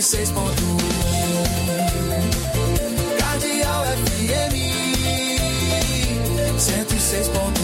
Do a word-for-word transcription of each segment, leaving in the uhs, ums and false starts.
seis ponto um. Cardeal F M cento e seis ponto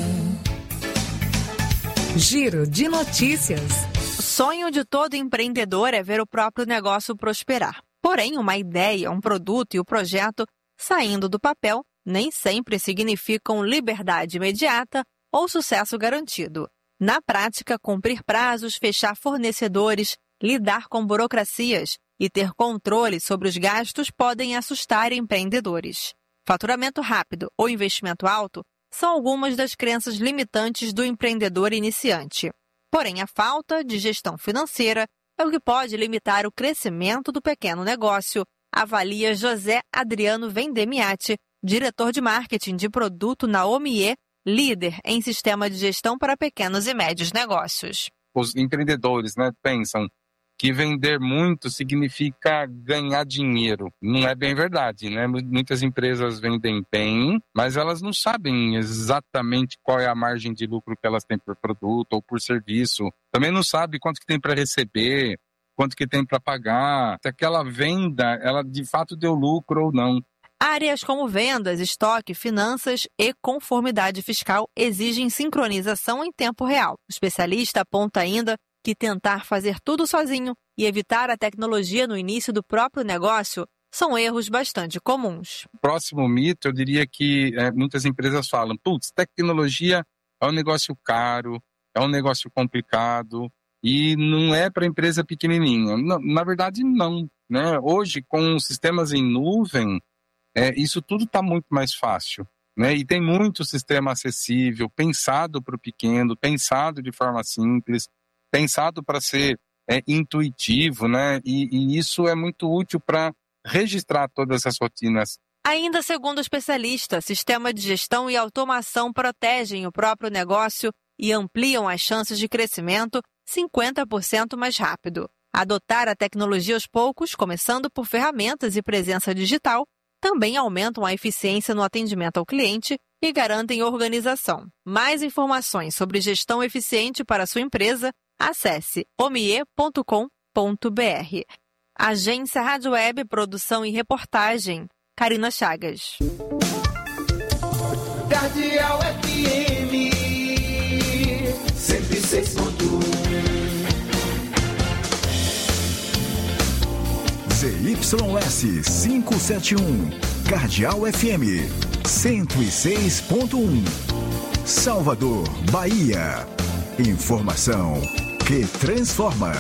um. Giro de notícias. O sonho de todo empreendedor é ver o próprio negócio prosperar. Porém, uma ideia, um produto e o projeto saindo do papel nem sempre significam liberdade imediata ou sucesso garantido. Na prática, cumprir prazos, fechar fornecedores, lidar com burocracias e ter controle sobre os gastos podem assustar empreendedores. Faturamento rápido ou investimento alto são algumas das crenças limitantes do empreendedor iniciante. Porém, a falta de gestão financeira é o que pode limitar o crescimento do pequeno negócio, avalia José Adriano Vendemiati, diretor de marketing de produto na Omie, líder em sistema de gestão para pequenos e médios negócios. Os empreendedores, né, pensam que vender muito significa ganhar dinheiro. Não é bem verdade, né? Muitas empresas vendem bem, mas elas não sabem exatamente qual é a margem de lucro que elas têm por produto ou por serviço. Também não sabe quanto que tem para receber, quanto que tem para pagar, se aquela venda, ela de fato deu lucro ou não. Áreas como vendas, estoque, finanças e conformidade fiscal exigem sincronização em tempo real. O especialista aponta ainda que tentar fazer tudo sozinho e evitar a tecnologia no início do próprio negócio são erros bastante comuns. Próximo mito, eu diria que é, muitas empresas falam, putz, tecnologia é um negócio caro, é um negócio complicado e não é para empresa pequenininha. Na, na verdade, não, né? Hoje, com sistemas em nuvem, é, isso tudo está muito mais fácil, né? E tem muito sistema acessível, pensado para o pequeno, pensado de forma simples, pensado para ser é, intuitivo, né? E, e isso é muito útil para registrar todas as rotinas. Ainda segundo o especialista, sistema de gestão e automação protegem o próprio negócio e ampliam as chances de crescimento cinquenta por cento mais rápido. Adotar a tecnologia aos poucos, começando por ferramentas e presença digital, também aumentam a eficiência no atendimento ao cliente e garantem organização. Mais informações sobre gestão eficiente para a sua empresa, acesse omie ponto com ponto br. Agência Rádio Web, produção e reportagem, Karina Chagas. Cardeal F M cento e seis ponto um. Z Y S quinhentos e setenta e um, Cardeal F M cento e seis ponto um. Salvador, Bahia. Informação que transforma.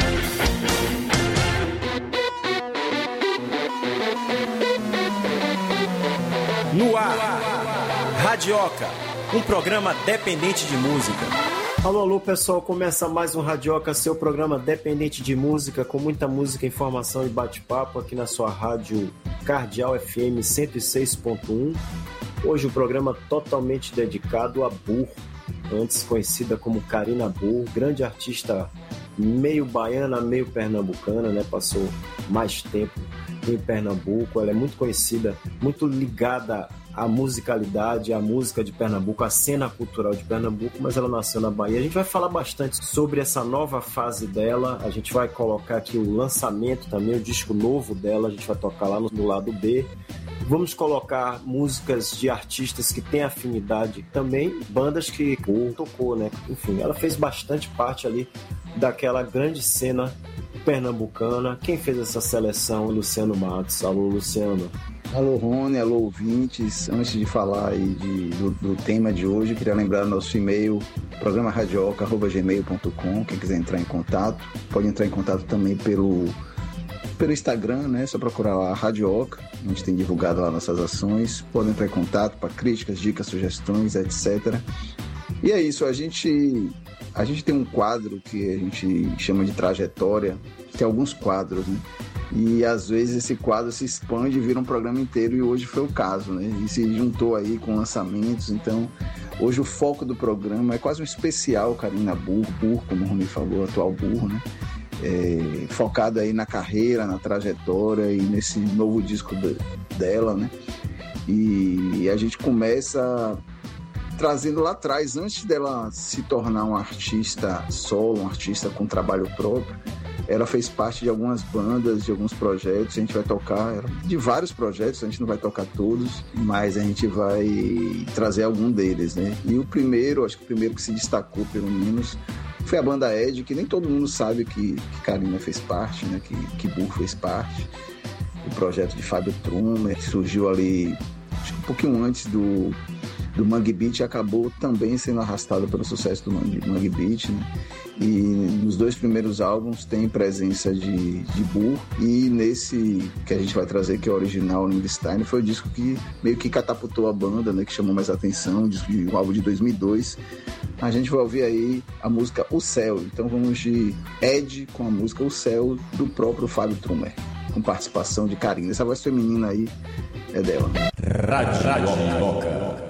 No ar, Radioca, um programa dependente de música. Alô, alô, pessoal, começa mais um Radioca, seu programa dependente de música, com muita música, informação e bate-papo aqui na sua rádio Cardeal F M cento e seis ponto um. Hoje o programa totalmente dedicado a Burro, antes conhecida como Karina Burro, grande artista meio baiana, meio pernambucana, né? Passou mais tempo em Pernambuco, ela é muito conhecida, muito ligada à musicalidade, à música de Pernambuco, à cena cultural de Pernambuco, mas ela nasceu na Bahia. A gente vai falar bastante sobre essa nova fase dela, a gente vai colocar aqui o lançamento também, o disco novo dela, a gente vai tocar lá no, no lado B. Vamos colocar músicas de artistas que têm afinidade, também bandas que tocou, né? Enfim, ela fez bastante parte ali daquela grande cena pernambucana. Quem fez essa seleção? Luciano Matos. Alô, Luciano. Alô, Rony, alô, ouvintes. Antes de falar aí de, do, do tema de hoje, queria lembrar nosso e-mail, programa radioca arroba gmail ponto com. Quem quiser entrar em contato, pode entrar em contato também pelo, pelo Instagram, né? Só procurar lá Radioca. A gente tem divulgado lá nossas ações. Pode entrar em contato para críticas, dicas, sugestões, etcétera. E é isso, a gente... A gente tem um quadro que a gente chama de trajetória, tem alguns quadros, né? E às vezes esse quadro se expande e vira um programa inteiro, e hoje foi o caso, né? E se juntou aí com lançamentos, então hoje o foco do programa é quase um especial Karina Burro, Burro, como o Rony falou, atual Burro, né? É, focado aí na carreira, na trajetória e nesse novo disco de, dela, né? E, e a gente começa trazendo lá atrás, antes dela se tornar um artista solo, um artista com trabalho próprio, ela fez parte de algumas bandas, de alguns projetos. A gente vai tocar de vários projetos, a gente não vai tocar todos, mas a gente vai trazer algum deles, né? E o primeiro, acho que o primeiro que se destacou, pelo menos, foi a banda Ed, que nem todo mundo sabe que, que Karina fez parte, né? Que, que Burr fez parte. O projeto de Fábio Trummer, que surgiu ali, acho que um pouquinho antes do, do Mangue Beat, e acabou também sendo arrastado pelo sucesso do Mangue, Mangue Beat, né? E nos dois primeiros álbuns tem presença de, de Burr, e nesse que a gente vai trazer, que é o original, Lindstein, foi o disco que meio que catapultou a banda, né? Que chamou mais atenção, o álbum de dois mil e dois. A gente vai ouvir aí a música O Céu. Então vamos de Ed com a música O Céu, do próprio Fábio Trummer, com participação de Karina. Essa voz feminina aí é dela. Radioca.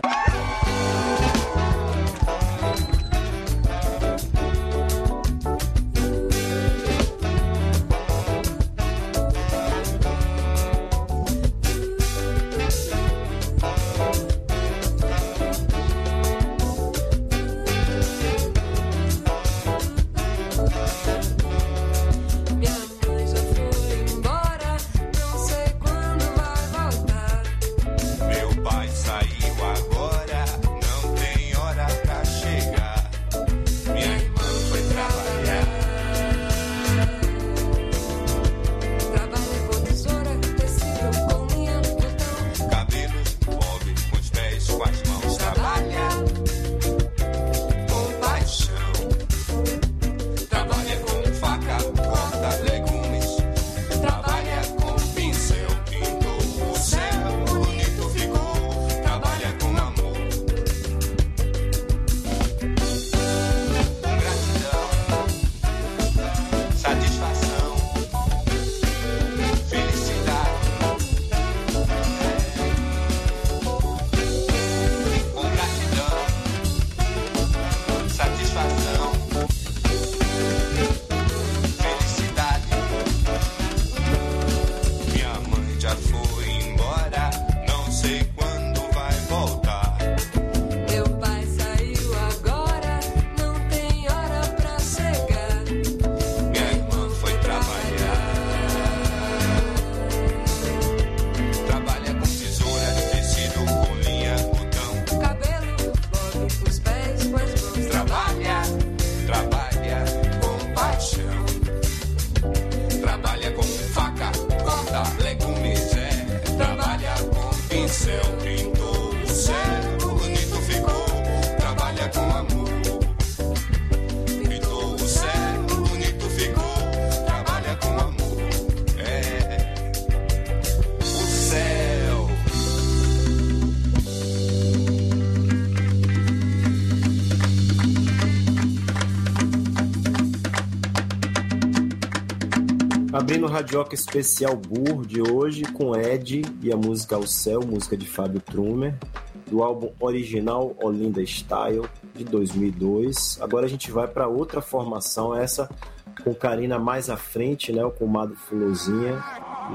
Abrindo o Radioca Especial Burr de hoje com Ed e a música O Céu, música de Fábio Trummer, do álbum original Olinda Style, de dois mil e dois. Agora a gente vai para outra formação, essa com Karina mais à frente, né, o Comado Fulozinha,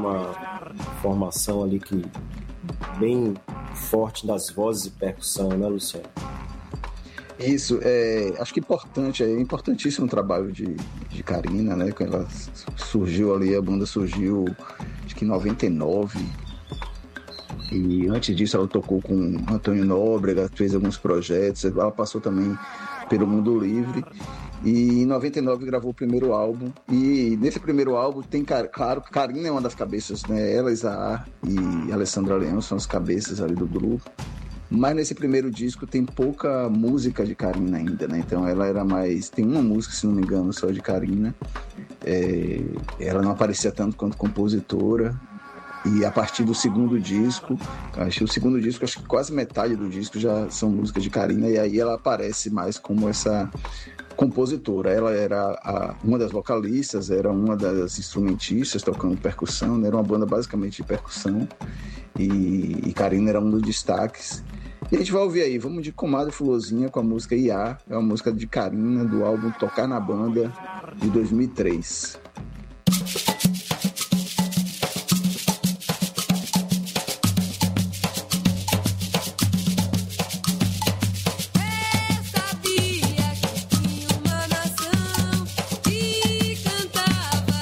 uma formação ali que bem forte das vozes e percussão, né, Luciano? Isso, é, acho que importante, é importantíssimo o trabalho de, de Karina, né? Quando ela surgiu ali, a banda surgiu acho que em noventa e nove, e antes disso ela tocou com Antônio Nóbrega, fez alguns projetos, ela passou também pelo Mundo Livre, e em noventa e nove gravou o primeiro álbum, e nesse primeiro álbum tem, claro, Karina é uma das cabeças, né? Ela, Isaar e Alessandra Leão são as cabeças ali do grupo. Mas nesse primeiro disco tem pouca música de Karina ainda, né? Então ela era mais... Tem uma música, se não me engano, só de Karina. É... Ela não aparecia tanto quanto compositora. E a partir do segundo disco, acho que o segundo disco, acho que quase metade do disco já são músicas de Karina. E aí ela aparece mais como essa compositora. Ela era a... uma das vocalistas, era uma das instrumentistas tocando percussão, né? Era uma banda basicamente de percussão. E, e Karina era um dos destaques. E a gente vai ouvir aí, vamos de Comadre Fulozinha com a música I A, é uma música de Karina do álbum Tocar na Banda de dois mil e três. Eu sabia que tinha uma nação que cantava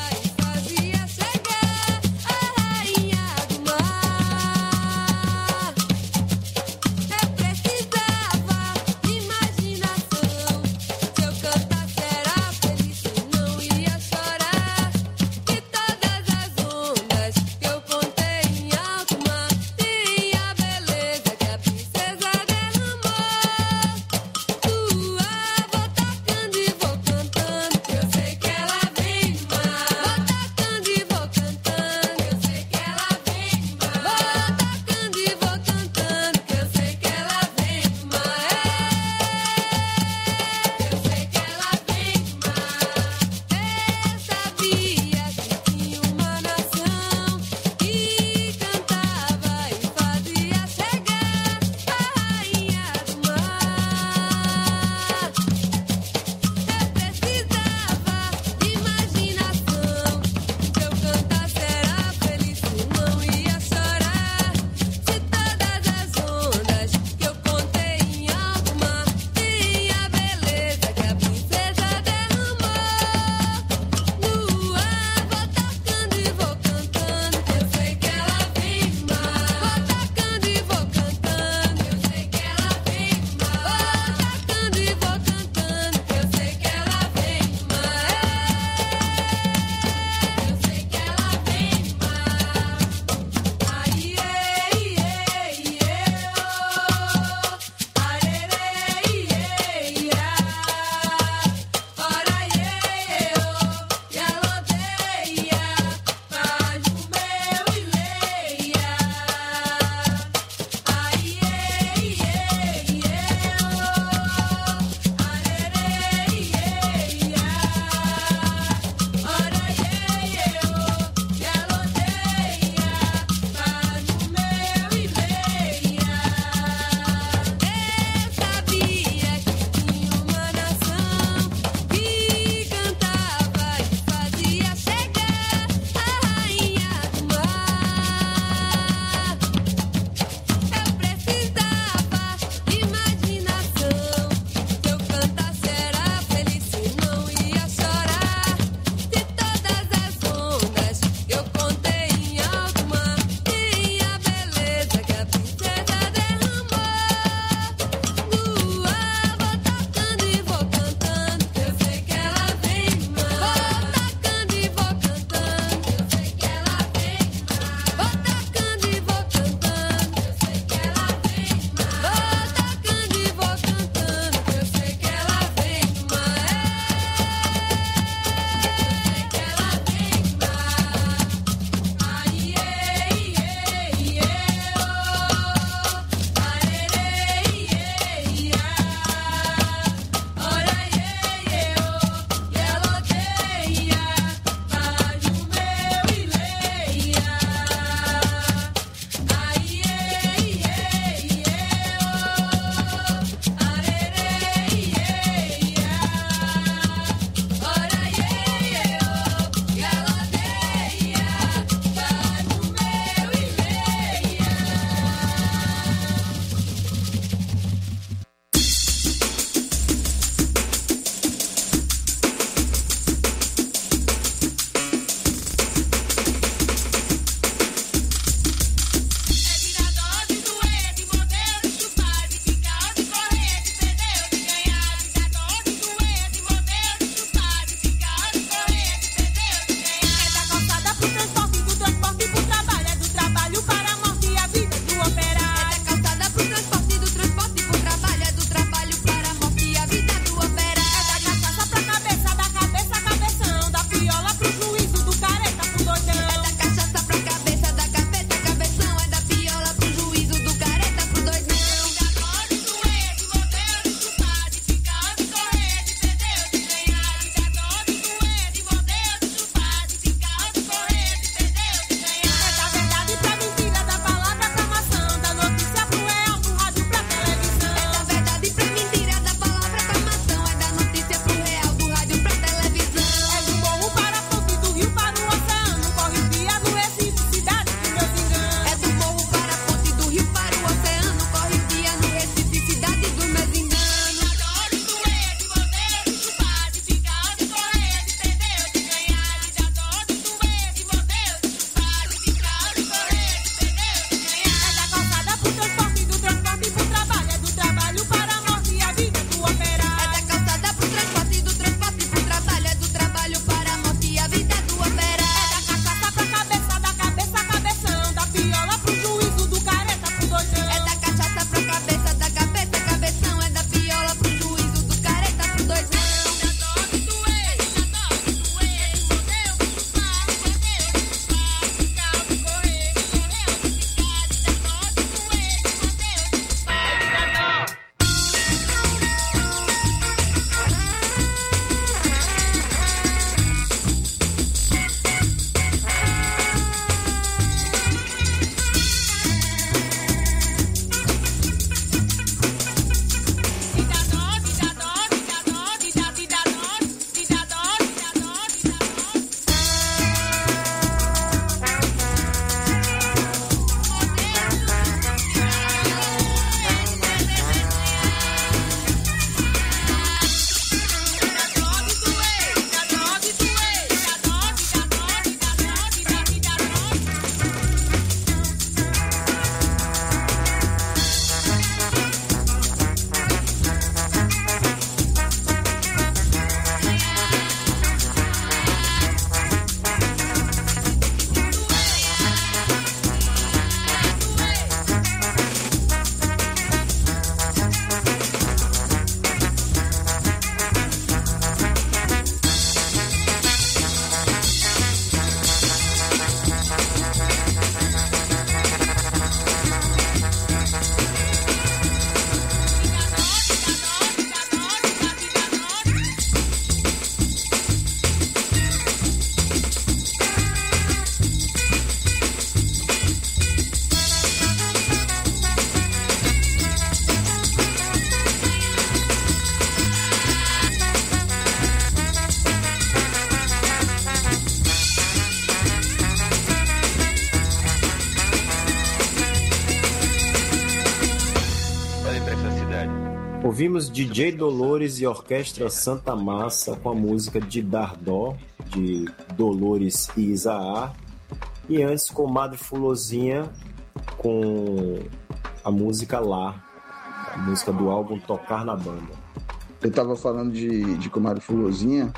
Ouvimos D J Dolores e Orquestra Santa Massa com a música de Dardó, de Dolores e Isaá. E antes, Comadre Fulozinha com a música Lá, a música do álbum Tocar na Banda. Eu estava falando de, de Comadre Fulozinha,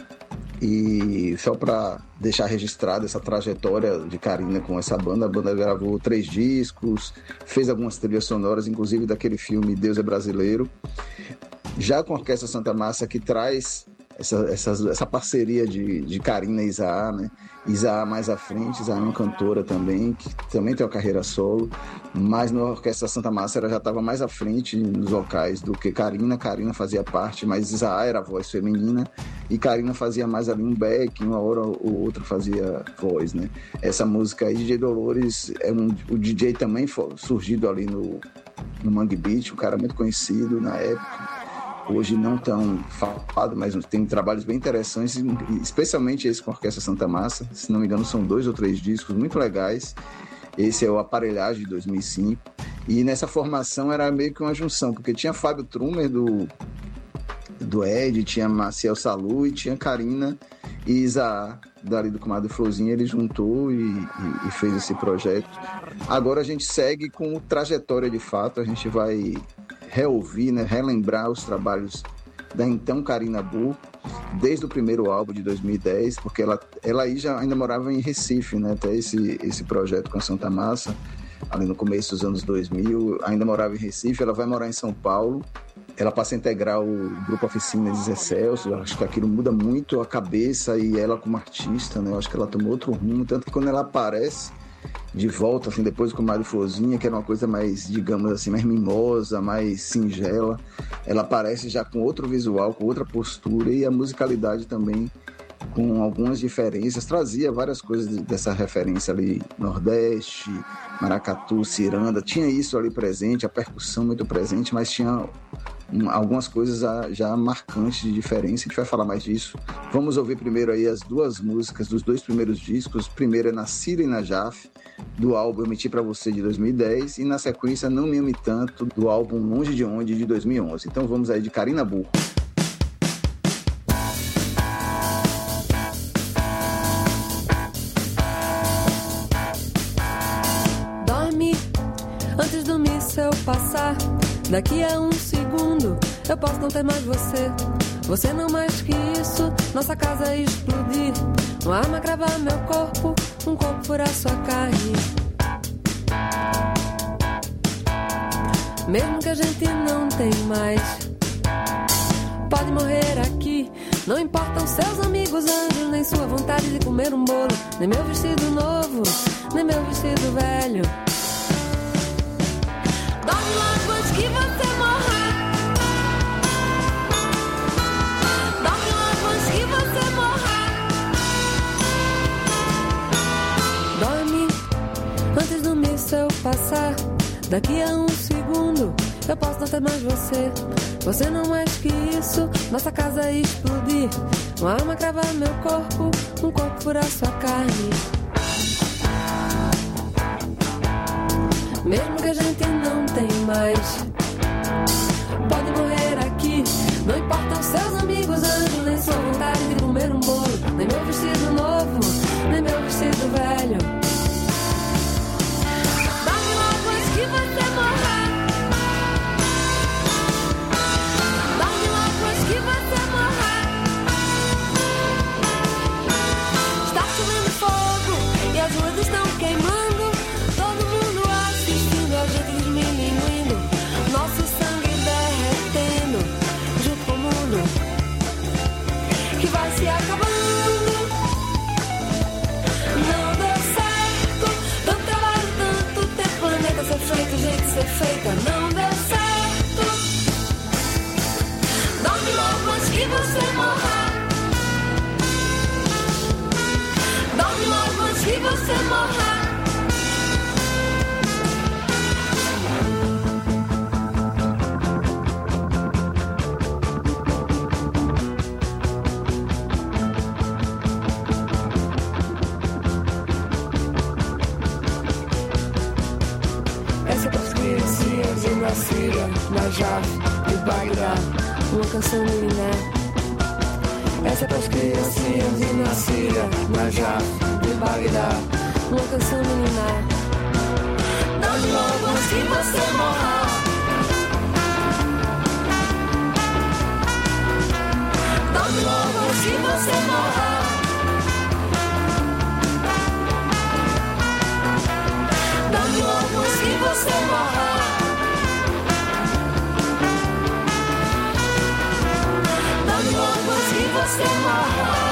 e só para deixar registrada essa trajetória de Carina com essa banda, a banda gravou três discos, fez algumas trilhas sonoras, inclusive daquele filme Deus é Brasileiro. Já com a Orquestra Santa Massa, que traz essa, essa, essa parceria de, de Carina e Isaá, né? Isaá mais à frente, Isaá é uma cantora também, que também tem uma carreira solo, mas na Orquestra Santa Massa ela já estava mais à frente nos vocais do que Carina. Carina fazia parte, mas Isaá era a voz feminina e Carina fazia mais ali um back, uma hora ou outra fazia voz, né? Essa música aí, D J Dolores, é um, o D J também foi surgido ali no, no Mangue Beat, um cara muito conhecido na época. Hoje não tão falado, mas tem trabalhos bem interessantes, especialmente esse com a Orquestra Santa Massa. Se não me engano, são dois ou três discos muito legais. Esse é o Aparelhagem de dois mil e cinco. E nessa formação era meio que uma junção, porque tinha Fábio Trumer do, do Ed, tinha Maciel Salu e tinha Carina e Isaá, dali do Comadre Florzinha. Ele juntou e, e, e fez esse projeto. Agora a gente segue com Trajetória de Fato. A gente vai reouvir, né, relembrar os trabalhos da então Carina Burr, desde o primeiro álbum de dois mil e dez, porque ela, ela aí já ainda morava em Recife, né, até esse, esse projeto com a Santa Massa, ali no começo dos anos dois mil, ainda morava em Recife. Ela vai morar em São Paulo, ela passa a integrar o grupo Oficinas de Zé Celso. Eu acho que aquilo muda muito a cabeça e ela como artista, né, eu acho que ela tomou outro rumo, tanto que quando ela aparece de volta, assim, depois com o Mário Florzinha, que era uma coisa mais, digamos assim, mais mimosa, mais singela, ela aparece já com outro visual, com outra postura, e a musicalidade também com algumas diferenças, trazia várias coisas dessa referência ali, Nordeste, maracatu, ciranda, tinha isso ali presente, a percussão muito presente, mas tinha um, algumas coisas já, já marcantes de diferença. A gente vai falar mais disso. Vamos ouvir primeiro aí as duas músicas dos dois primeiros discos. Primeiro é Nascida e Najaf, do álbum Eu Menti Pra Você, de dois mil e dez, e na sequência Não Me Ame Tanto, do álbum Longe de Onde, de dois mil e onze. Então vamos aí de Carina Burr. Antes do míssel passar, daqui a um segundo eu posso não ter mais você. Você não mais que isso, nossa casa explodir. Uma arma cravar meu corpo, um corpo furar sua carne. Mesmo que a gente não tem mais, pode morrer aqui. Não importam seus amigos anjos, nem sua vontade de comer um bolo, nem meu vestido novo, nem meu vestido velho. Dorme logo antes que você morra. Dorme logo antes que você morra. Dorme antes do míssel passar. Daqui a um segundo eu posso não ter mais você. Você não mais que isso, nossa casa explodir. Uma arma cravar meu corpo, um corpo furar sua carne. Mesmo que a gente não tem mais, pode morrer aqui. Não importam seus amigos anjos, nem sua vontade de comer um bolo, nem meu vestido novo, nem meu vestido velho. Dorme logo antes que você morra. Dorme logo antes que você morra. Está chovendo fogo e as ruas estão queimando. A gente diminuindo, nosso sangue derretendo, junto com o mundo que vai se acabando. Não deu certo, tanto trabalho, tanto tempo, planeta ser feito, gente ser feita, não deu certo. Dorme logo antes que você morra. Dorme logo antes que você morra. Nascida, Najaf, de Bagdá, uma canção milinar. Essa é pras criancinhas de Nasira, Najaf, de Bagdá, uma canção milinar. Dorme logo antes que você morra. Dorme logo antes que você morra. Dorme logo antes que você morra. Dorme logo antes que você morra.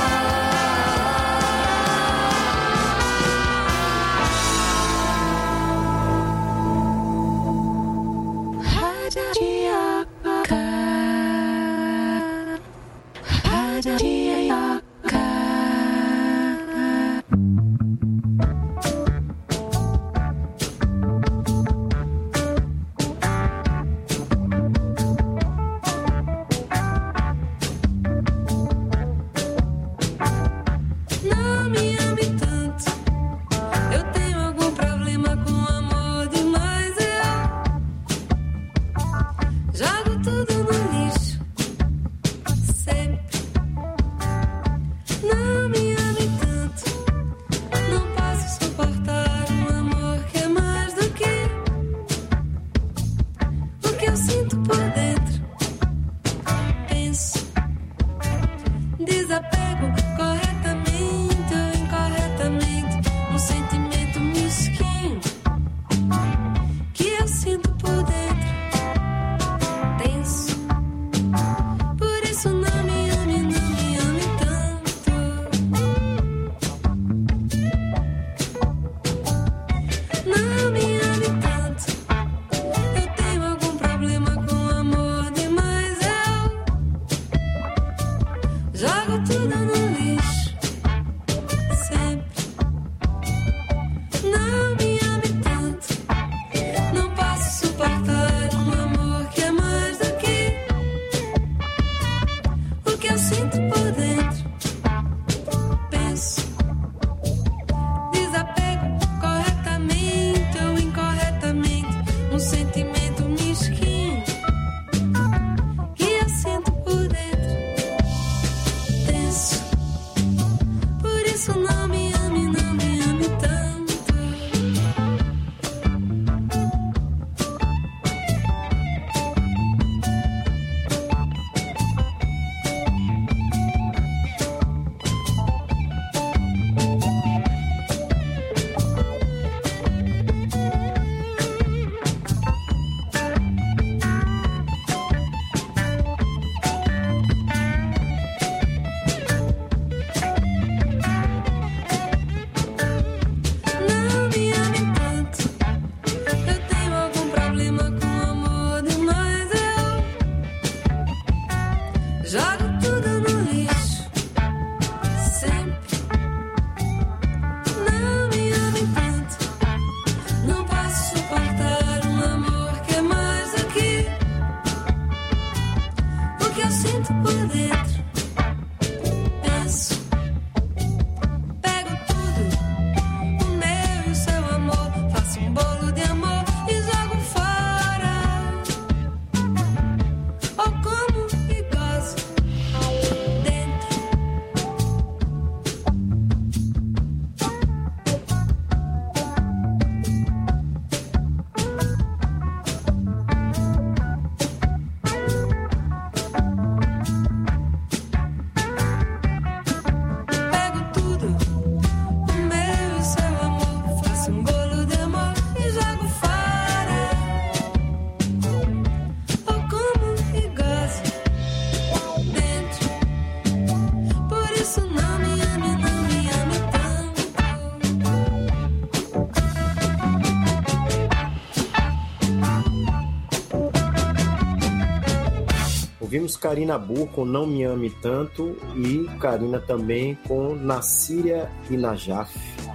Ouvimos Karina Burr com Não Me Ame Tanto e Karina também com Nasira e Najaf.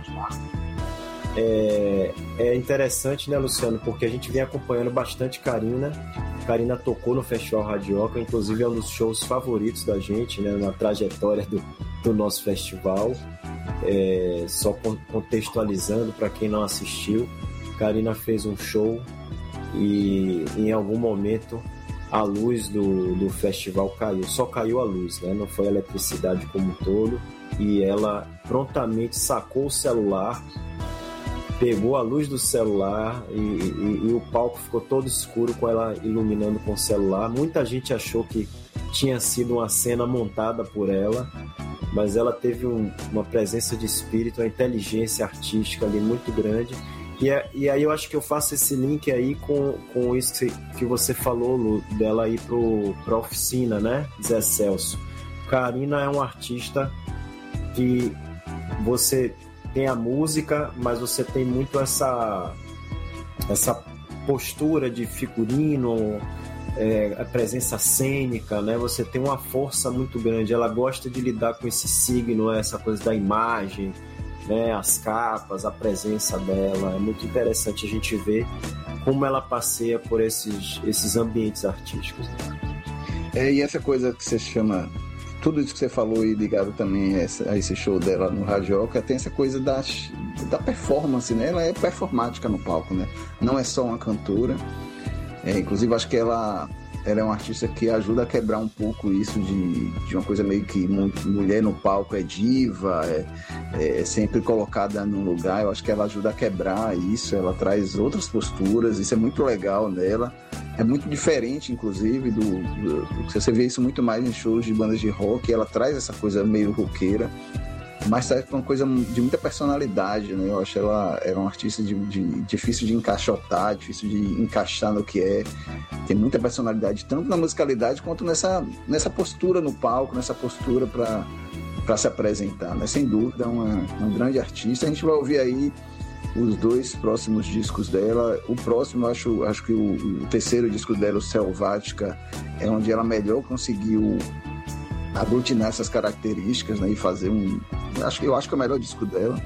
É, é interessante, né, Luciano, porque a gente vem acompanhando bastante Karina. Karina tocou no Festival Radioca, inclusive é um dos shows favoritos da gente, né, na trajetória do, do nosso festival. É, só contextualizando para quem não assistiu, Karina fez um show e em algum momento a luz do, do festival caiu. Só caiu a luz, né? Não foi a eletricidade como um todo. E ela prontamente sacou o celular, pegou a luz do celular e, e, e o palco ficou todo escuro com ela iluminando com o celular. Muita gente achou que tinha sido uma cena montada por ela, mas ela teve um, uma presença de espírito, uma inteligência artística ali muito grande. E, é, e aí eu acho que eu faço esse link aí com, com isso que, que você falou, Lu, dela ir para a oficina, né, Zé Celso. Karina é uma artista que você tem a música, mas você tem muito essa, essa postura de figurino, é, a presença cênica, né? Você tem uma força muito grande. Ela gosta de lidar com esse signo, essa coisa da imagem, né? As capas, a presença dela. É muito interessante a gente ver como ela passeia por esses, esses ambientes artísticos. É, e essa coisa que você chama... Tudo isso que você falou e ligado também a, essa, a esse show dela no Radioca, tem essa coisa da, da performance, né? Ela é performática no palco, né? Não é só uma cantora. É, inclusive, acho que ela, ela é uma artista que ajuda a quebrar um pouco isso de, de uma coisa meio que mulher no palco é diva, é, é sempre colocada num lugar. Eu acho que ela ajuda a quebrar isso, ela traz outras posturas, isso é muito legal nela. É muito diferente, inclusive, do, do, do você vê isso muito mais em shows de bandas de rock. Ela traz essa coisa meio roqueira, mas traz uma coisa de muita personalidade, né? Eu acho ela era uma artista de, de, difícil de encaixotar, difícil de encaixar no que é. Tem muita personalidade, tanto na musicalidade quanto nessa, nessa postura no palco, nessa postura para para se apresentar, né? Sem dúvida, uma, uma grande artista. A gente vai ouvir aí os dois próximos discos dela. O próximo, acho, acho que o, o terceiro disco dela, o Selvática, é onde ela melhor conseguiu aglutinar essas características, né, e fazer um... Acho, eu acho que é o melhor disco dela.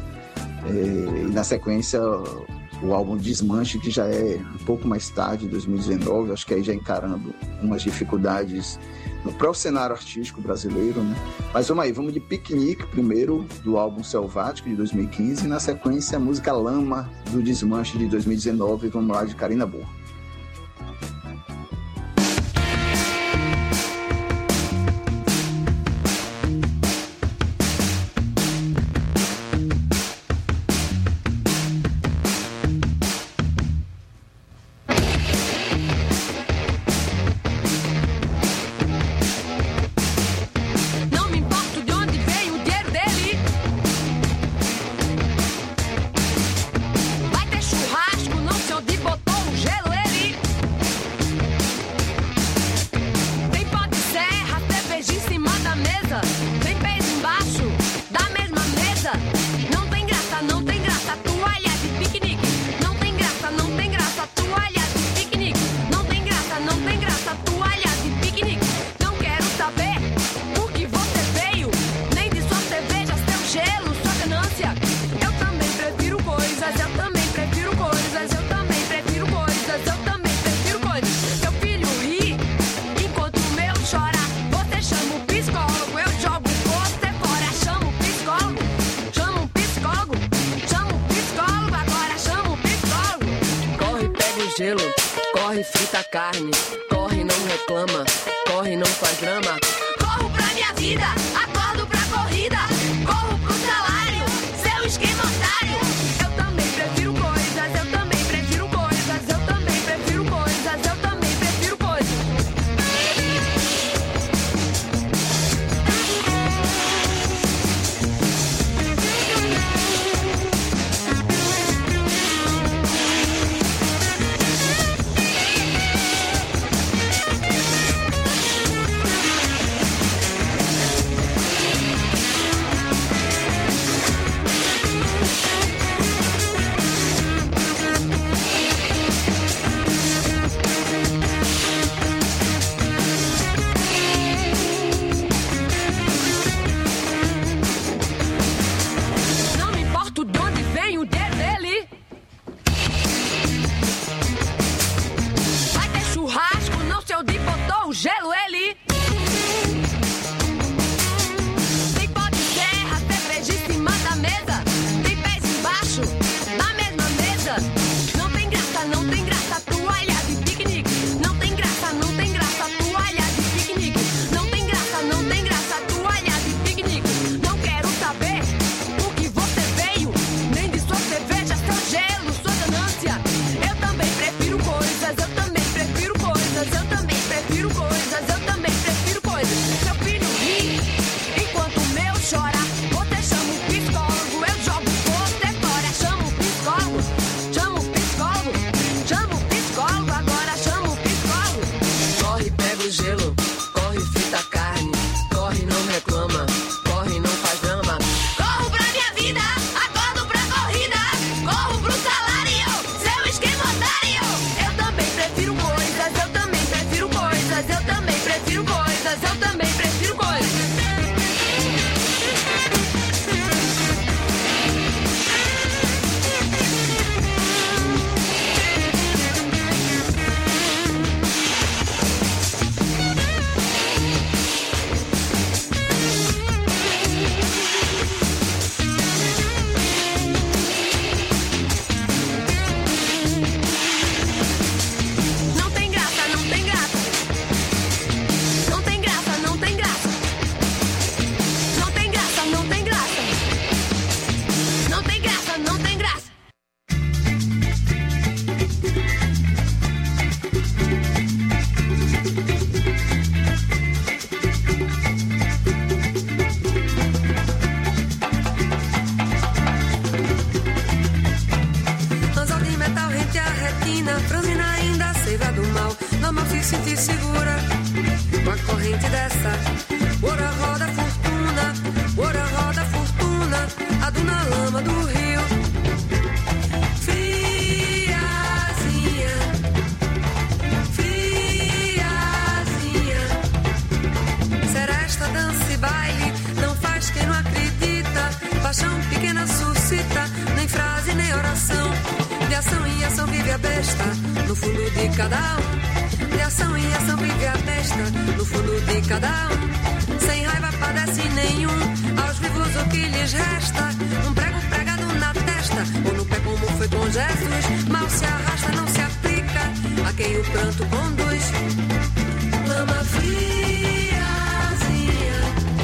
É, e na sequência, o álbum Desmanche, que já é um pouco mais tarde, dois mil e dezenove, acho que aí já encarando umas dificuldades no próprio cenário artístico brasileiro, né? Mas vamos aí, vamos de Piquenique primeiro, do álbum Selvático de dois mil e quinze, e na sequência a música Lama, do Desmanche de dois mil e dezenove. Vamos lá, de Karina Burr. Corre, frita a carne, corre, não reclama, corre, não faz drama. Corro pra minha vida, acordo pra corrida, corro pro salário, seu esquema otário. Eu também prefiro coisas, eu também prefiro coisas, eu também prefiro coisas, eu também prefiro coisas. festa. Ora roda fortuna, ora roda fortuna, a do na lama do rio. Friazinha, friazinha, seresta, dança e baile, não faz quem não acredita. Paixão pequena suscita, nem frase nem oração. De ação em ação vive a besta, no fundo de cada um. De ação em ação vive a besta, no fundo de cada um. Sem raiva padece nenhum, aos vivos o que lhes resta. Um prego pregado na testa, ou no pé como foi com Jesus. Mal se arrasta, não se aplica a quem o pranto conduz. Lama friazinha,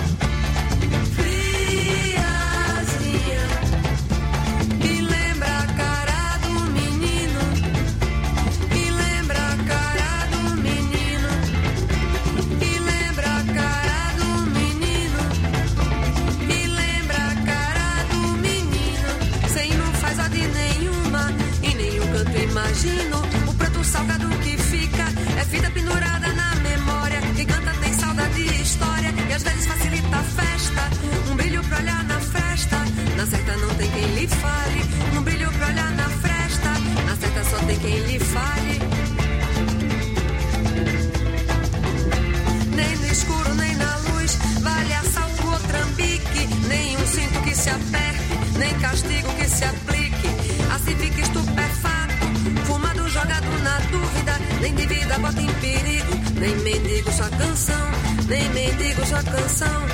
friazinha, que lembra a cara do menino, que lembra a cara do menino, que lembra a cara do menino, que lembra a cara do menino. Sem não faz a de nenhuma, em nenhum canto imagino. O prato salgado que fica é fita pendurada na memória. Quem canta tem saudade de história e às vezes facilita a festa. Um brilho pra olhar na fresta, na certa não tem quem lhe fale. Um brilho pra olhar na fresta, na certa só tem quem lhe fale. Nem no escuro nem na luz vale assalto ou trambique. Nem um cinto que se aperte, nem castigo que se aplique. Assim fica estupefato, fumado jogado na dúvida. Nem de vida bota em perigo, nem mendigo sua canção, nem mendigo sua canção.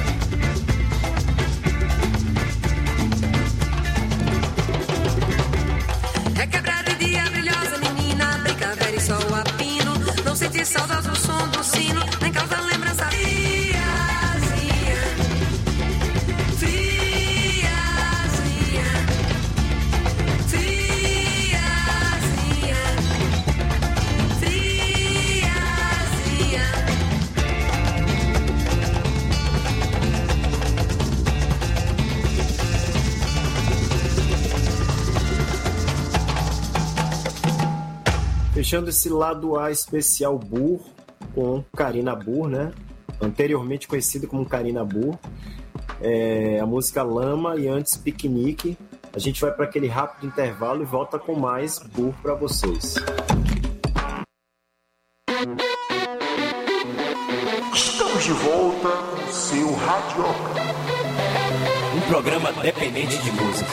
É quebrada de dia brilhosa menina, brinca velha e sol a pino. Não sente saudoso o som do sino, nem causa lembrança. Friazinha, friazinha, friazinha, friazinha. Fechando esse lado A especial Burr com Karina Burr, né? Anteriormente conhecida como Karina Burr. É, a música Lama e antes Piquenique. A gente vai para aquele rápido intervalo e volta com mais Burr para vocês. Estamos de volta com o seu Radioca. Um programa dependente de música.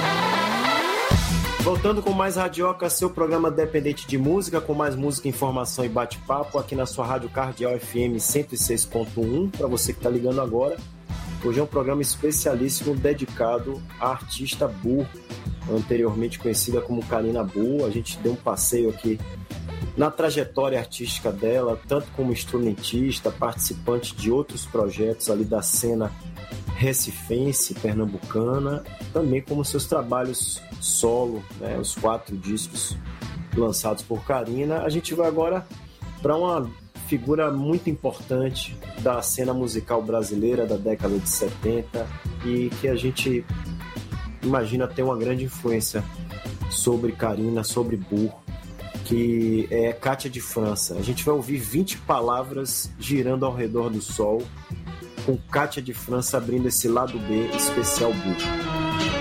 Voltando com mais Radioca, seu programa dependente de música, com mais música, informação e bate-papo aqui na sua Rádio Cardeal F M cento e seis ponto um, para você que está ligando agora. Hoje é um programa especialíssimo dedicado à artista Burr, anteriormente conhecida como Karina Burr. A gente deu um passeio aqui na trajetória artística dela, tanto como instrumentista, participante de outros projetos ali da cena recifense, pernambucana, também como seus trabalhos solo, né, os quatro discos lançados por Karina. A gente vai agora para uma figura muito importante da cena musical brasileira da década de setenta e que a gente imagina ter uma grande influência sobre Karina, sobre Burr, que é Cátia de França. A gente vai ouvir vinte palavras girando ao redor do sol, com Cátia de França abrindo esse lado B especial Burr.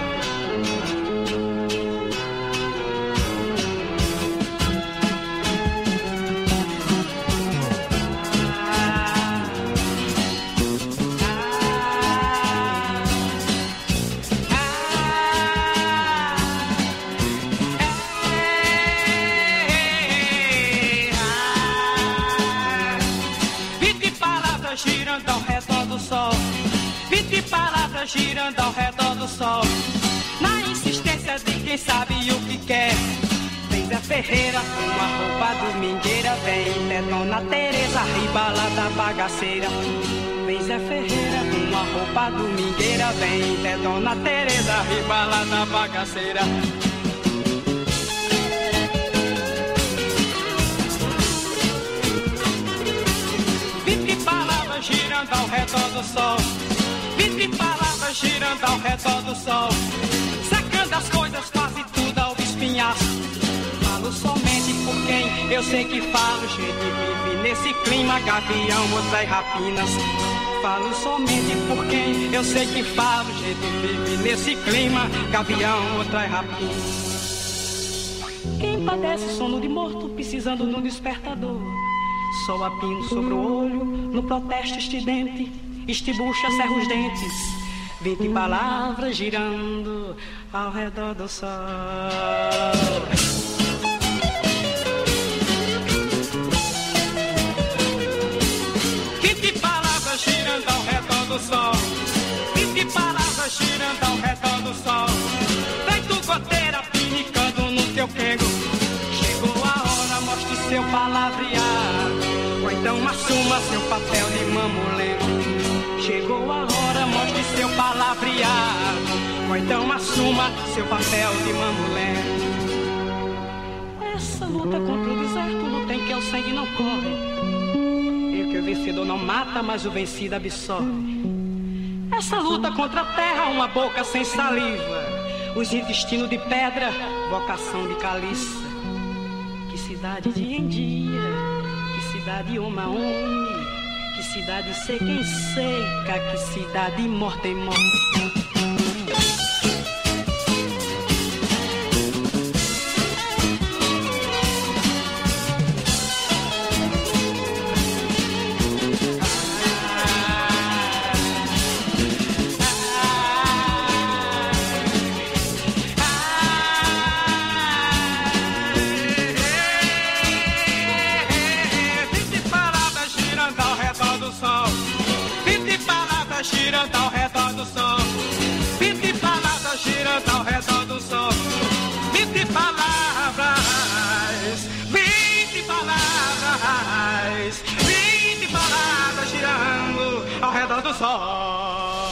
Girando ao redor do sol, na insistência de quem sabe o que quer. Vem Zé Ferreira com a roupa domingueira, vem né, Dona Teresa, ribala da bagaceira. Vem Zé Ferreira com a roupa domingueira, vem né, Dona Teresa, ribala da bagaceira. Vinte palavras girando ao redor do sol, vinte palavras girando ao redor do sol, secando as coisas quase tudo ao espinhaço. Falo somente por quem eu eu sei que falo, gente vive nesse clima, gavião, outra e rapinas. Falo somente por quem eu sei que falo, gente vive nesse clima, gavião, outra e rapinas. Quem padece sono de morto, precisando de um despertador. Sol a pino sobre o olho, no protesto estridente, estibucha, cerra os dentes. Vinte palavras girando ao redor do sol. Vinte palavras girando ao redor do sol. Vinte palavras girando ao redor do sol. Feito goteira pinicando no teu quengo. Chegou a hora, mostre seu palavrear. Ou então assuma seu papel de mamulengo. Chegou a hora, mostre seu palavrear. Ou então assuma seu papel de mamulengo. Essa luta contra o deserto, luta em que o sangue não corre. Em que o vencedor não mata, mas o vencido absorve. Essa luta contra a terra, uma boca sem saliva. Os intestinos de pedra, vocação de caliça. Que cidade de endia, que cidade uma homem. Que cidade seca em seca, que cidade morta em morte. Girando ao redor do sol, vinte palavras girando ao redor do sol, vinte palavras, vinte palavras, vinte palavras girando ao redor do sol.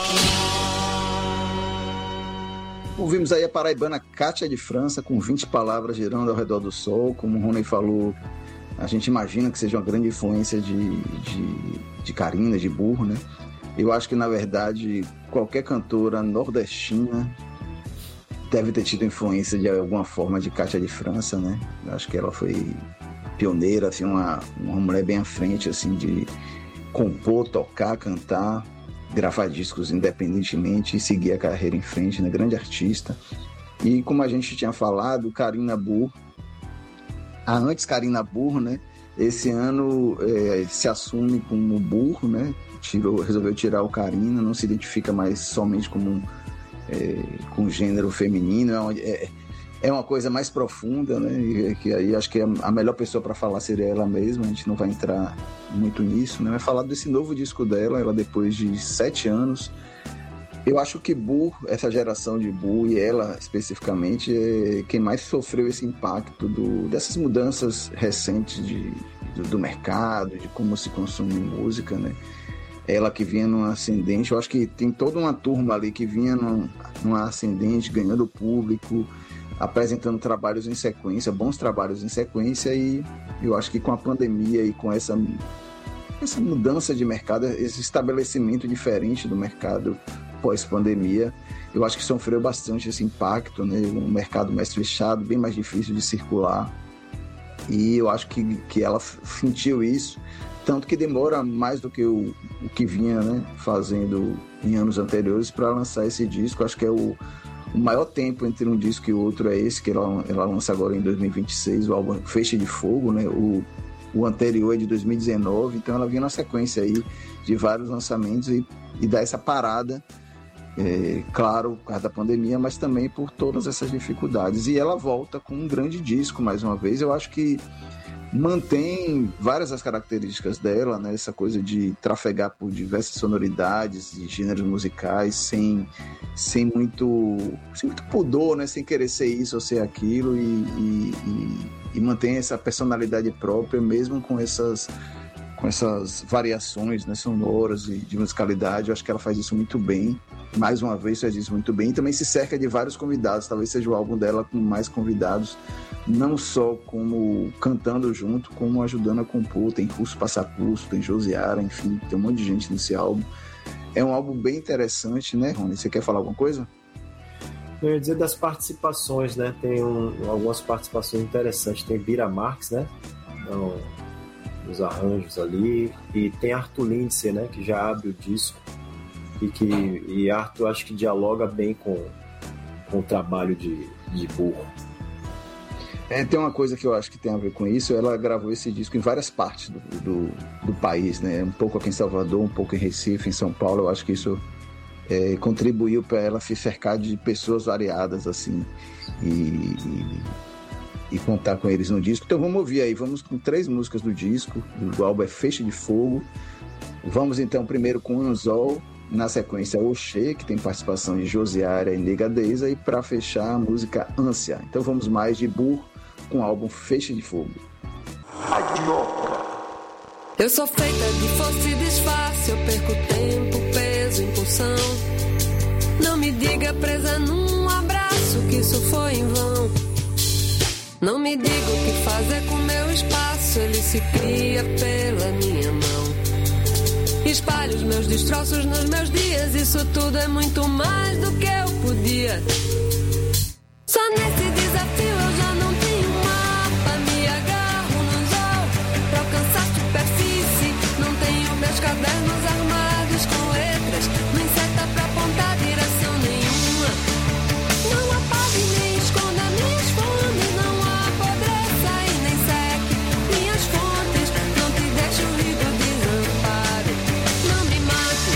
Ouvimos aí a paraibana Cátia de França com vinte palavras girando ao redor do sol. Como o Rony falou, a gente imagina que seja uma grande influência de, de, de Carina, de Burro, né? Eu acho que, na verdade, qualquer cantora nordestina deve ter tido influência de alguma forma de Cátia de França, né? Eu acho que ela foi pioneira, assim, uma, uma mulher bem à frente, assim, de compor, tocar, cantar, gravar discos independentemente e seguir a carreira em frente, né? Grande artista. E como a gente tinha falado, Carina Burro, a antes Carina Burro, né? Esse ano é, se assume como Burro, né? Tirou, resolveu tirar o Carina, não se identifica mais somente como é, com gênero feminino, é uma, é, é uma coisa mais profunda, né? E, que aí acho que a melhor pessoa para falar seria ela mesma. A gente não vai entrar muito nisso, né? Vai falar desse novo disco dela, ela depois de sete anos. Eu acho que Bu, essa geração de Bu e ela especificamente é quem mais sofreu esse impacto do, dessas mudanças recentes de, do, do mercado, de como se consome música, né? Ela que vinha numa ascendente, eu acho que tem toda uma turma ali que vinha num, numa ascendente, ganhando público, apresentando trabalhos em sequência, bons trabalhos em sequência, e eu acho que com a pandemia e com essa, essa mudança de mercado, esse estabelecimento diferente do mercado pós-pandemia, eu acho que sofreu bastante esse impacto, né? Um mercado mais fechado, bem mais difícil de circular, e eu acho que, que ela sentiu isso. Tanto que demora mais do que o, o que vinha, né, fazendo em anos anteriores para lançar esse disco. Acho que é o, o maior tempo entre um disco e outro é esse, que ela, ela lança agora em dois mil e vinte e seis, o álbum Feixe de Fogo, né? O, o anterior é de dois mil e dezenove, então ela vinha na sequência aí de vários lançamentos e, e dá essa parada, é, claro, por causa da pandemia, mas também por todas essas dificuldades. E ela volta com um grande disco, mais uma vez. Eu acho que mantém várias das características dela, né? Essa coisa de trafegar por diversas sonoridades e gêneros musicais sem, sem, muito, sem muito pudor, né? Sem querer ser isso ou ser aquilo, e, e, e, e mantém essa personalidade própria mesmo com essas, com essas variações, né, sonoras e de musicalidade. Eu acho que ela faz isso muito bem, mais uma vez faz isso muito bem, e também se cerca de vários convidados. Talvez seja o álbum dela com mais convidados, não só como cantando junto, como ajudando a compor. Tem Russo Passacurso, tem Josiara, enfim, tem um monte de gente nesse álbum. É um álbum bem interessante, né, Rony? Você quer falar alguma coisa? Eu ia dizer das participações, né? Tem um, algumas participações interessantes. Tem Bira Marques, né? Não, os arranjos ali. E tem Arthur Lindsay, né? Que já abre o disco. E, que, e Arthur acho que dialoga bem com, com o trabalho de, de Burro. É, tem uma coisa que eu acho que tem a ver com isso. Ela gravou esse disco em várias partes do, do, do país, né? Um pouco aqui em Salvador, um pouco em Recife, em São Paulo. Eu acho que isso é, contribuiu para ela se cercar de pessoas variadas, assim, e, e, e contar com eles no disco. Então vamos ouvir aí, vamos com três músicas do disco. O álbum é Feixe de Fogo. Vamos então primeiro com Anzol, na sequência Oxê, que tem participação de Josiara e Negadeza, e para fechar a música Ânsia. Então vamos mais de Burro, com o álbum Feixe de Fogo. Radioca. Eu sou feita de força e disfarce, eu perco tempo, peso, impulsão. Não me diga presa num abraço que isso foi em vão. Não me diga o que fazer com meu espaço, ele se cria pela minha mão. Espalho os meus destroços nos meus dias, isso tudo é muito mais do que eu podia. Só nesse desafio eu já não tenho mapa, me agarro no anzol pra alcançar superfície. Não tenho meus cadernos armados com letras, nem seta pra apontar direção nenhuma. Não apague nem esconda minhas fontes, não apodreça e nem seque minhas fontes. Não te deixe o rio do desamparo, não me mate.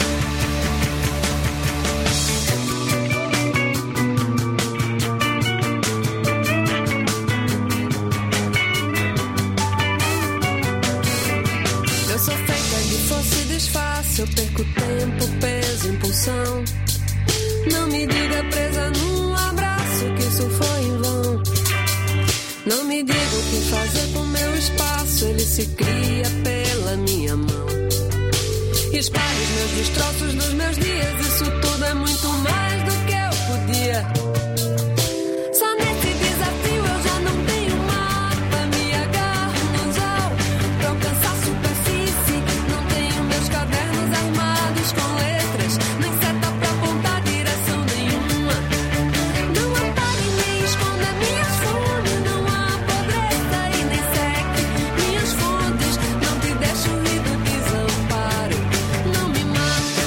Eu sou feita de força e disfarce, eu perco tempo, peso, impulsão. Não me diga presa num abraço que isso foi em vão. Não me diga o que fazer com meu espaço, ele se cria pela minha mão. Espalho os meus destroços dos meus dias, isso tudo é muito mais do que eu podia. Só nesse desafio eu já não tenho mapa, me agarro no anzol pra alcançar superfície. Não tenho meus cadernos armados com letras, nem seta pra apontar direção nenhuma. Não apague nem esconda minhas fontes, não apodreça e nem seque minhas fontes. Não te deixe rir do desamparo, não me mata.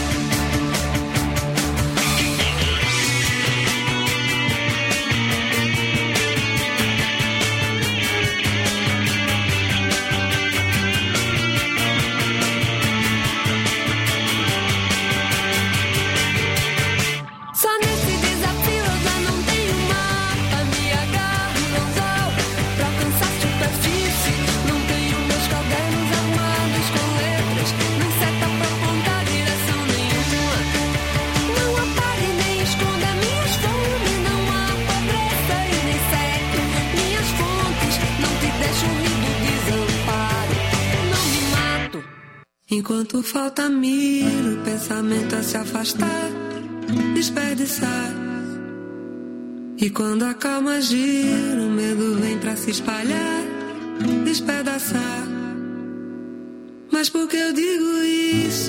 Só nesse desafio eu já não tenho mapa, me agarro no anzol pra alcançar superfície. Não tenho meus cadernos armados com letras, nem seta pra apontar direção nenhuma. Não apague nem esconda minhas fontes, não apodreça e nem seque minhas fontes. Não te deixe rir do desamparo, não me mato. Enquanto falta miro, o pensamento a se afastar, desperdiçar. E quando a calma gira, o medo vem pra se espalhar, despedaçar. Mas por que eu digo isso?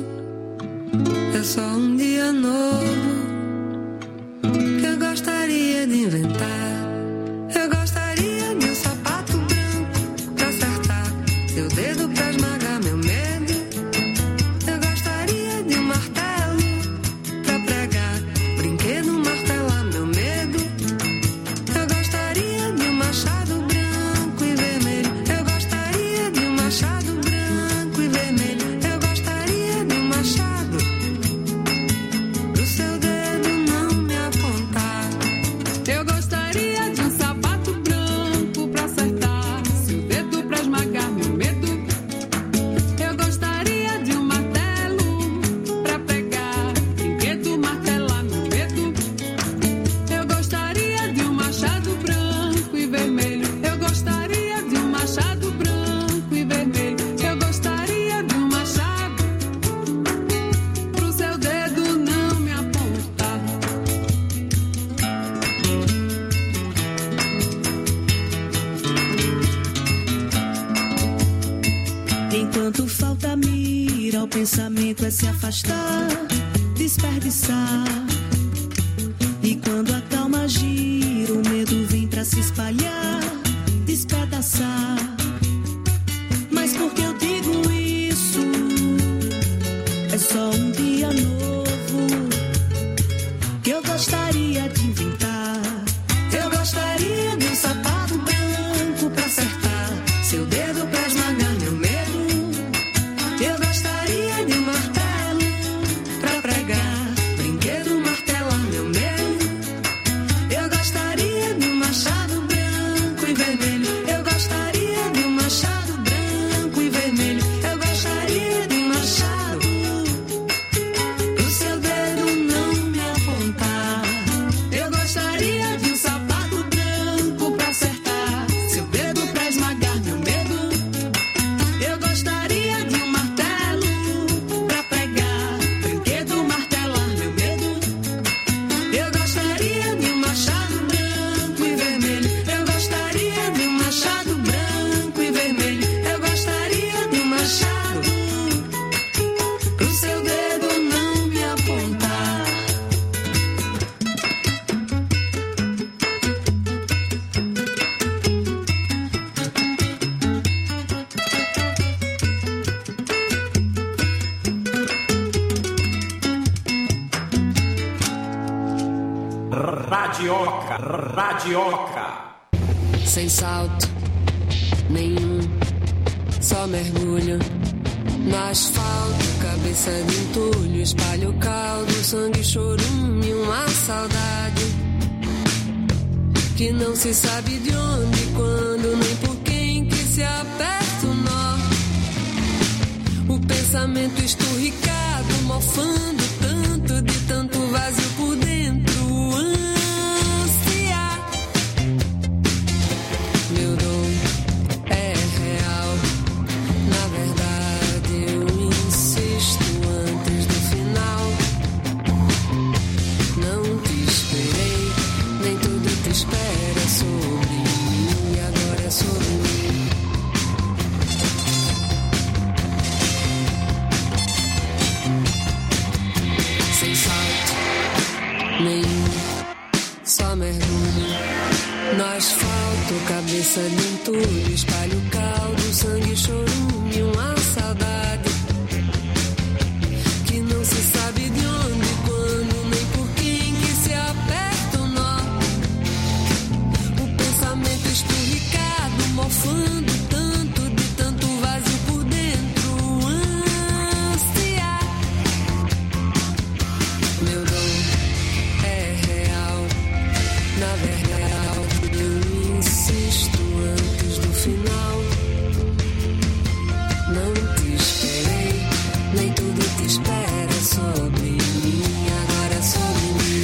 É só um dia novo que eu gostaria de inventar. Eu gostaria de um sapato branco pra acertar seu dedo pra esmagar meu medo. Eu gostaria de um martelo pra pregar, brinquedo martelar meu medo. Eu gostaria de um machado branco e vermelho. Eu gostaria de um machado branco e vermelho. Eu gostaria de um machado pro seu dedo não me apontar. Eu gostaria de um sapato branco pra acertar seu dedo pra esmagar meu medo. Eu gostaria de um martelo pra pegar, brinquedo martelar meu medo. Eu gostaria de um machado branco e vermelho. Eu gostaria de um machado branco e vermelho. Eu gostaria de um machado pro seu dedo não me apontar. Enquanto falta mira, o pensamento é se afastar, desperdiçar. E quando a calma gira, o medo vem pra se espalhar, despedaçar. eu gostaria de inventar. Eu gostaria de um sapato branco pra acertar seu dedo pra esmagar meu medo. Eu gostaria de um martelo pra pregar, brinquedo martelar meu medo. Eu gostaria de um machado branco e vermelho. Eu gostaria de um machado branco e vermelho. Eu gostaria de um machado pro seu dedo não me apontar. Eu gostaria de um sapato branco pra acertar seu dedo pra esmagar meu medo. Eu gostaria de um martelo pra pregar, brinquedo martelar meu medo. Eu gostaria de um machado branco e vermelho. Eu gostaria de um machado branco e vermelho. Eu gostaria de um machado pro seu dedo não me apontar. Radioca, radioca. Sem salto nenhum, só mergulho no asfalto, cabeça de entulho, espalho caldo, sangue, chorume, uma saudade que não se sabe de onde, quando, nem por quem, que se aperta o nó. O pensamento esturricado, mofando tanto, de tanto vazio por dentro. Meu dom é real, na verdade eu insisto antes do final. Não te esperei, nem tudo te espera sobre mim, agora é sobre mim. Sem salto nenhum, só mergulho no asfalto, cabeça de entulho, espalho caldo, sangue, chorume, uma saudade que não se sabe de onde, quando, nem por quem, que se aperta o nó. O pensamento esturricado, mofando tanto, de tanto vazio por dentro, ânsia. Meu dom é real, na verdade eu insisto antes do final. Não te esperei, nem tudo te espera sobre mim, agora é sobre mim.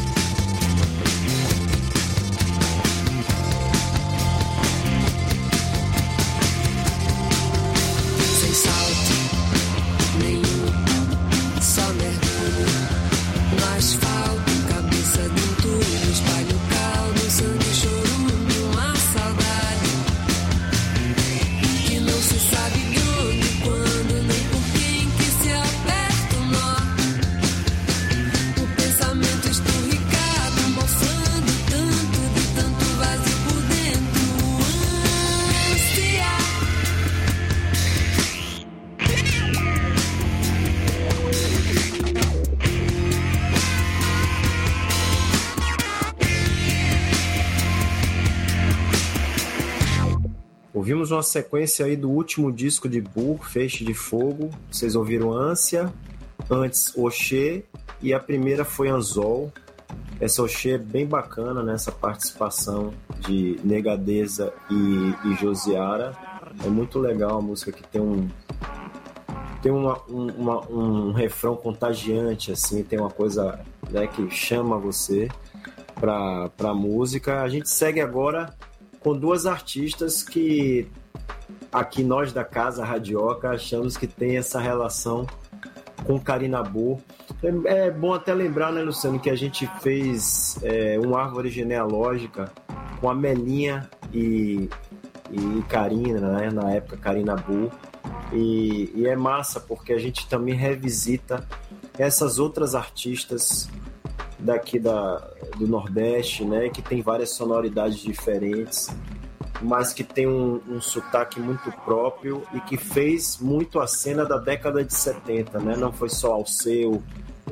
Sem salto nenhum, só mergulho no asfalto, cabeça de entulho, espalho caldo, sangue, chorume, uma saudade que não se sabe de onde, quando, nem por quem, que se aperta o nó. O pensamento esturricado, mofando tanto, de tanto vazio por dentro, ânsia. Ouvimos uma sequência aí do último disco de Burr, Feixe de Fogo. Vocês ouviram Ânsia, antes Oxê e a primeira foi Anzol. Essa Oxê é bem bacana, né? Essa participação de Negadeza e, e Josiara. É muito legal a música, que tem um tem uma, um, uma, um refrão contagiante, assim, tem uma coisa, né, que chama você pra, pra música. A gente segue agora com duas artistas que aqui nós da Casa Radioca achamos que tem essa relação com Karina Burr. É, é bom até lembrar, né, Luciano, que a gente fez é, uma árvore genealógica com a Melinha e, e Karina, né, na época Karina Burr. E, e é massa porque a gente também revisita essas outras artistas daqui da, do Nordeste, né, que tem várias sonoridades diferentes, mas que tem um, um sotaque muito próprio e que fez muito a cena da década de setenta, né? Não foi só Alceu,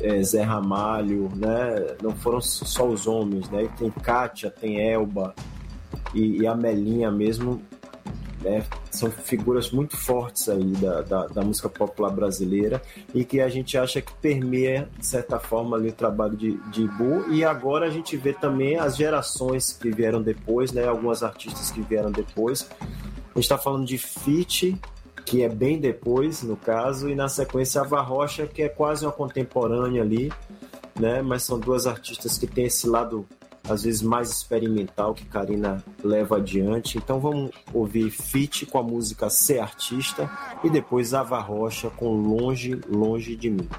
é, Zé Ramalho, né? Não foram só os homens, né? Tem Kátia, tem Elba e, e a Melinha mesmo, né? São figuras muito fortes aí da, da, da música popular brasileira e que a gente acha que permeia, de certa forma, ali o trabalho de, de Ibu. E agora a gente vê também as gerações que vieram depois, né? Algumas artistas que vieram depois. A gente está falando de Fit, que é bem depois, no caso, e na sequência Ava Rocha, que é quase uma contemporânea ali, né? Mas são duas artistas que têm esse lado, às vezes, mais experimental que Karina leva adiante. Então vamos ouvir Fit com a música Ser Artista e depois Ava Rocha com Longe, Longe de Mim.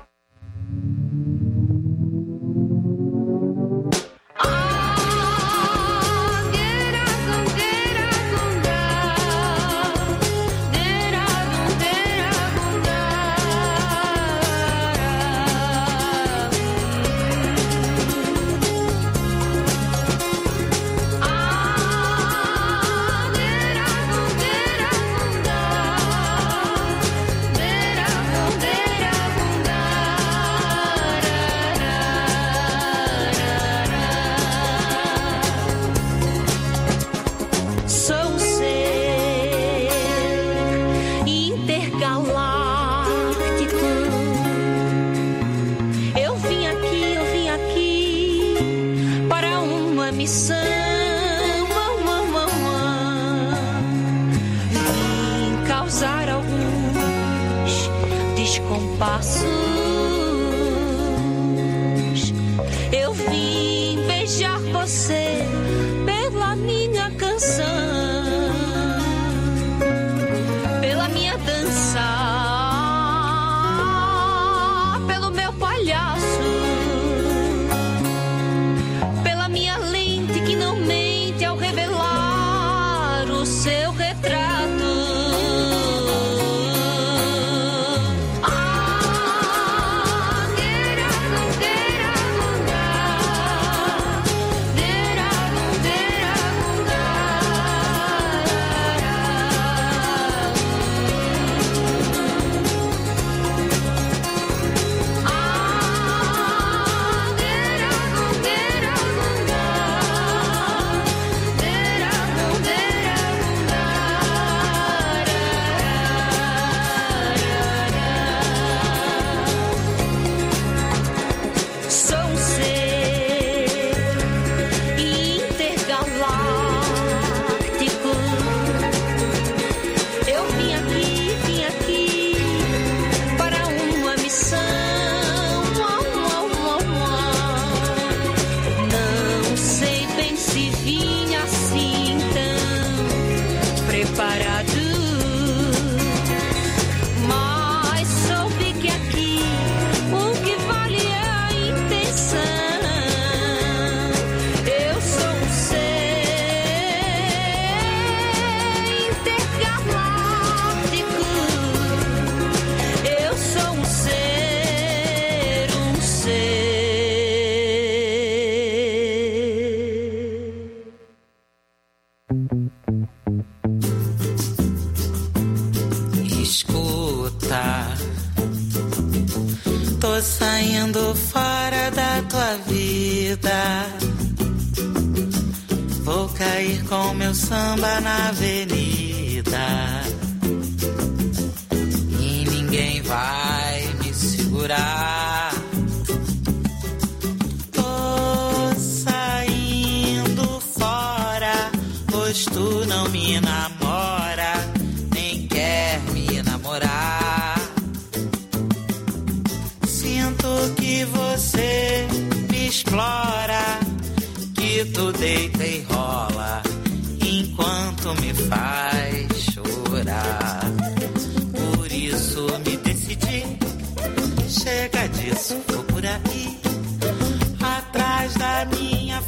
Samba na avenida e ninguém vai me segurar. Tô saindo fora, pois tu não me namora, nem quer me namorar. Sinto que você me explora, que tu deita e rola enquanto me faz chorar. Por isso me decidi, chega disso, vou por aí, atrás da minha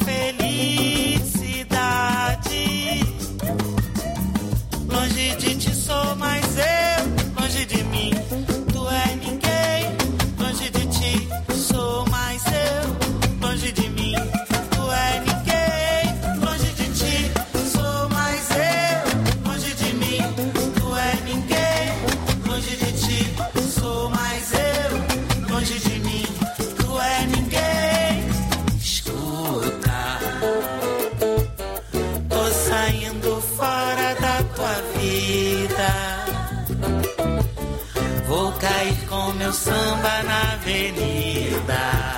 felicidade. Longe de ti sou mais eu, longe de mim tu é ninguém. Longe de ti sou mais eu, longe de mim tu é ninguém. Longe de ti, sou mais eu. Longe de mim, tu meu samba na avenida.